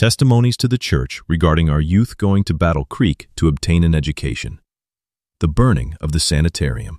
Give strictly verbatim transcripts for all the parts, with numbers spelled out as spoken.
Testimonies to the church regarding our youth going to Battle Creek to obtain an education. The burning of the sanitarium.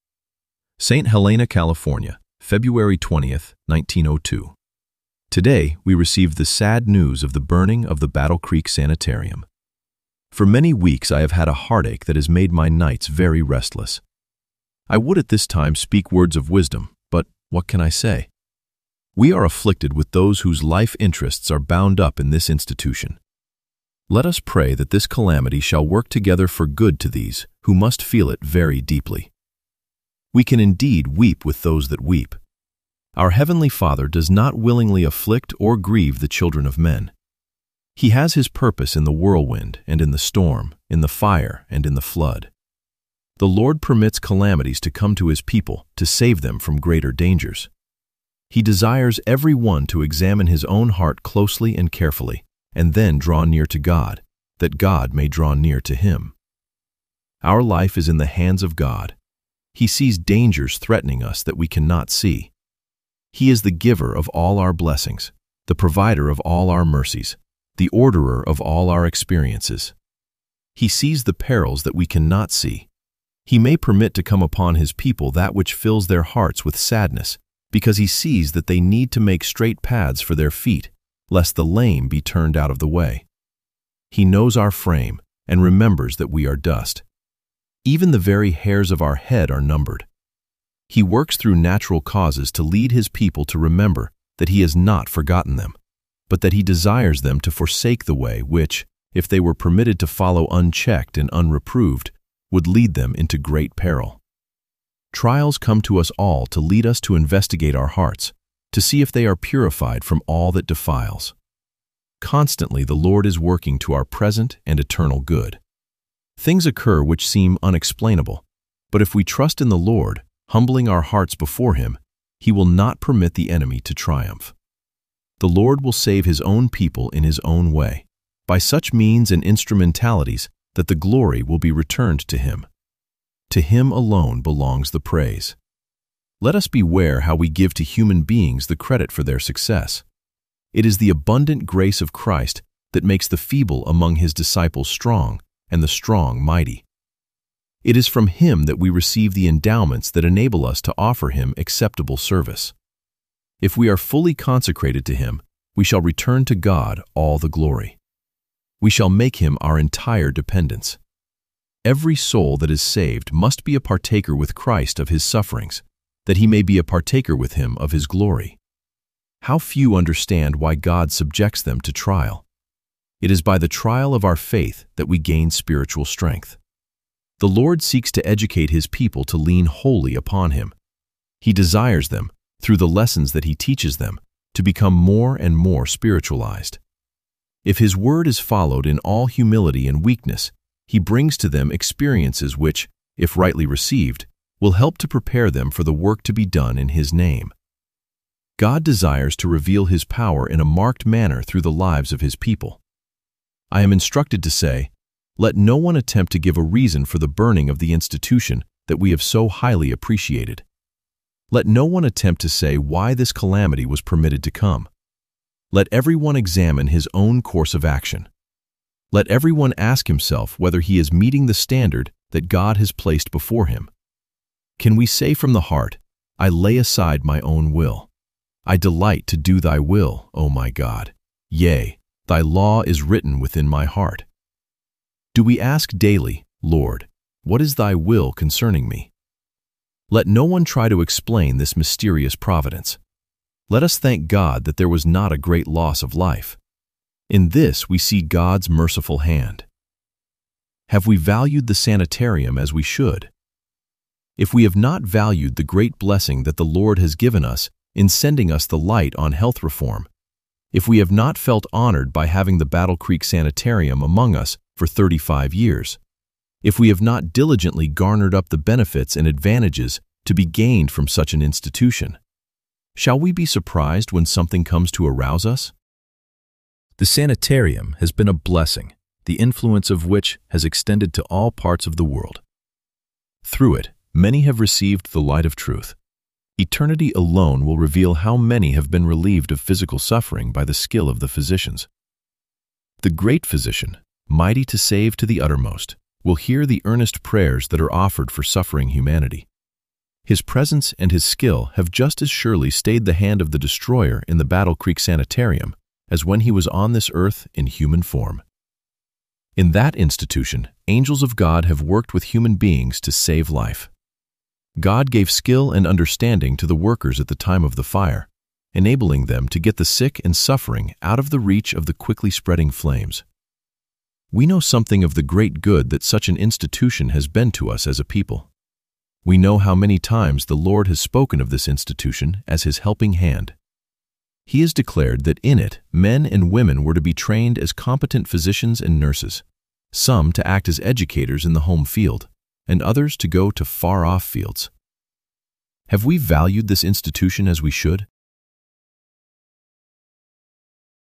Saint Helena, California, February twentieth, nineteen oh two. Today, we received the sad news of the burning of the Battle Creek Sanitarium. For many weeks I have had a heartache that has made my nights very restless. I would at this time speak words of wisdom, but what can I say? We are afflicted with those whose life interests are bound up in this institution. Let us pray that this calamity shall work together for good to these who must feel it very deeply. We can indeed weep with those that weep. Our Heavenly Father does not willingly afflict or grieve the children of men. He has His purpose in the whirlwind and in the storm, in the fire and in the flood. The Lord permits calamities to come to His people to save them from greater dangers. He desires every one to examine his own heart closely and carefully, and then draw near to God, that God may draw near to him. Our life is in the hands of God. He sees dangers threatening us that we cannot see. He is the giver of all our blessings, the provider of all our mercies, the orderer of all our experiences. He sees the perils that we cannot see. He may permit to come upon His people that which fills their hearts with sadness, because He sees that they need to make straight paths for their feet, lest the lame be turned out of the way. He knows our frame and remembers that we are dust. Even the very hairs of our head are numbered. He works through natural causes to lead His people to remember that He has not forgotten them, but that He desires them to forsake the way which, if they were permitted to follow unchecked and unreproved, would lead them into great peril. Trials come to us all to lead us to investigate our hearts, to see if they are purified from all that defiles. Constantly the Lord is working to our present and eternal good. Things occur which seem unexplainable, but if we trust in the Lord, humbling our hearts before Him, He will not permit the enemy to triumph. The Lord will save His own people in His own way, by such means and instrumentalities that the glory will be returned to Him. To Him alone belongs the praise. Let us beware how we give to human beings the credit for their success. It is the abundant grace of Christ that makes the feeble among His disciples strong and the strong mighty. It is from Him that we receive the endowments that enable us to offer Him acceptable service. If we are fully consecrated to Him, we shall return to God all the glory. We shall make Him our entire dependence. Every soul that is saved must be a partaker with Christ of His sufferings, that he may be a partaker with Him of His glory. How few understand why God subjects them to trial. It is by the trial of our faith that we gain spiritual strength. The Lord seeks to educate His people to lean wholly upon Him. He desires them, through the lessons that He teaches them, to become more and more spiritualized. If His word is followed in all humility and weakness, He brings to them experiences which, if rightly received, will help to prepare them for the work to be done in His name. God desires to reveal His power in a marked manner through the lives of His people. I am instructed to say, let no one attempt to give a reason for the burning of the institution that we have so highly appreciated. Let no one attempt to say why this calamity was permitted to come. Let everyone examine his own course of action. Let everyone ask himself whether he is meeting the standard that God has placed before him. Can we say from the heart, I lay aside my own will. I delight to do Thy will, O my God. Yea, Thy law is written within my heart. Do we ask daily, Lord, what is Thy will concerning me? Let no one try to explain this mysterious providence. Let us thank God that there was not a great loss of life. In this we see God's merciful hand. Have we valued the sanitarium as we should? If we have not valued the great blessing that the Lord has given us in sending us the light on health reform, if we have not felt honored by having the Battle Creek Sanitarium among us for thirty-five years, if we have not diligently garnered up the benefits and advantages to be gained from such an institution, shall we be surprised when something comes to arouse us? The sanitarium has been a blessing, the influence of which has extended to all parts of the world. Through it, many have received the light of truth. Eternity alone will reveal how many have been relieved of physical suffering by the skill of the physicians. The great physician, mighty to save to the uttermost, will hear the earnest prayers that are offered for suffering humanity. His presence and his skill have just as surely stayed the hand of the destroyer in the Battle Creek Sanitarium as when he was on this earth in human form. In that institution, angels of God have worked with human beings to save life. God gave skill and understanding to the workers at the time of the fire, enabling them to get the sick and suffering out of the reach of the quickly spreading flames. We know something of the great good that such an institution has been to us as a people. We know how many times the Lord has spoken of this institution as His helping hand. He has declared that in it men and women were to be trained as competent physicians and nurses, some to act as educators in the home field, and others to go to far-off fields. Have we valued this institution as we should?